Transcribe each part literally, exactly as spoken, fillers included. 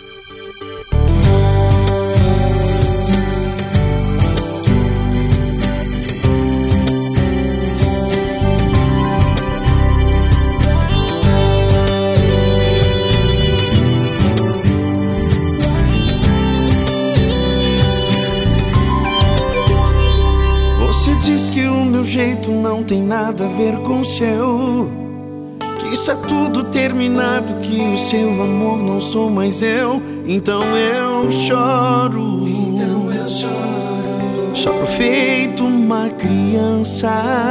Diz que o meu jeito não tem nada a ver com o seu, que está tudo terminado, que o seu amor não sou mais eu. Então eu choro, então eu choro, choro feito uma criança.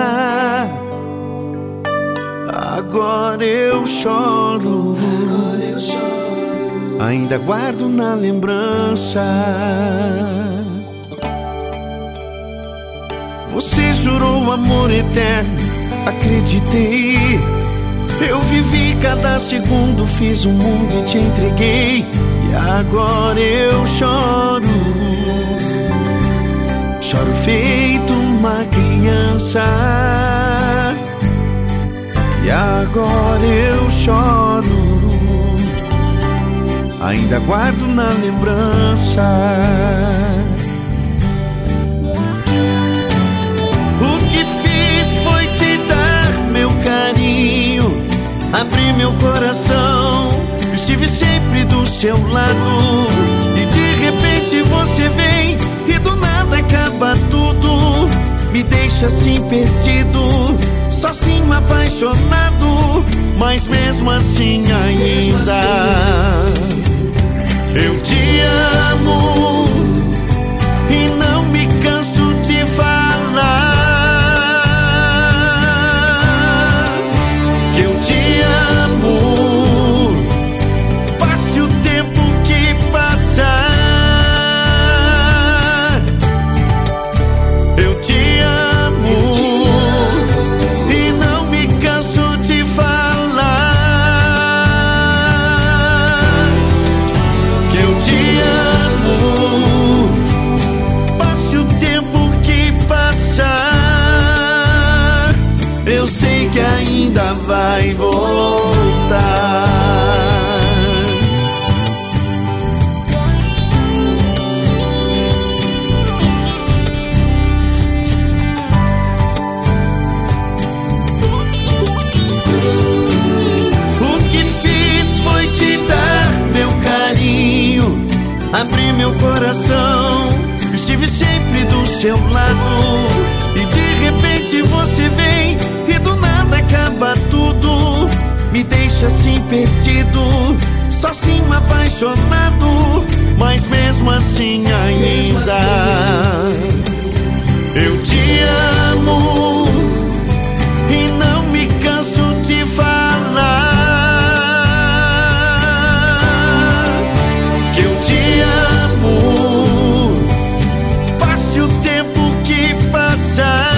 Agora eu choro, agora eu choro, ainda guardo na lembrança. Você jurou amor eterno, acreditei. Eu vivi cada segundo, fiz o mundo e te entreguei. E agora eu choro, choro feito uma criança. E agora eu choro, ainda guardo na lembrança. Abri meu coração, estive sempre do seu lado. E de repente você vem e do nada acaba tudo. Me deixa assim perdido, sozinho apaixonado. Mas mesmo assim ainda eu te amo e não me canso de falar. Eu sei que ainda vai voltar. O que fiz foi te dar meu carinho, abri meu coração, estive sempre do seu lado. E de repente você vem e do nada acaba tudo. Me deixa assim perdido, sozinho apaixonado. Mas mesmo assim ainda eu te amo e não me canso de falar que eu te amo. Passe o tempo que passar,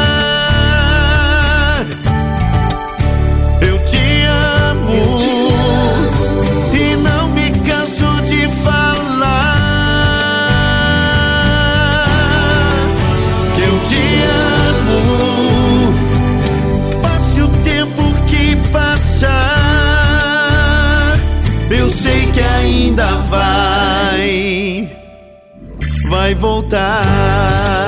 eu sei que ainda vai, vai voltar.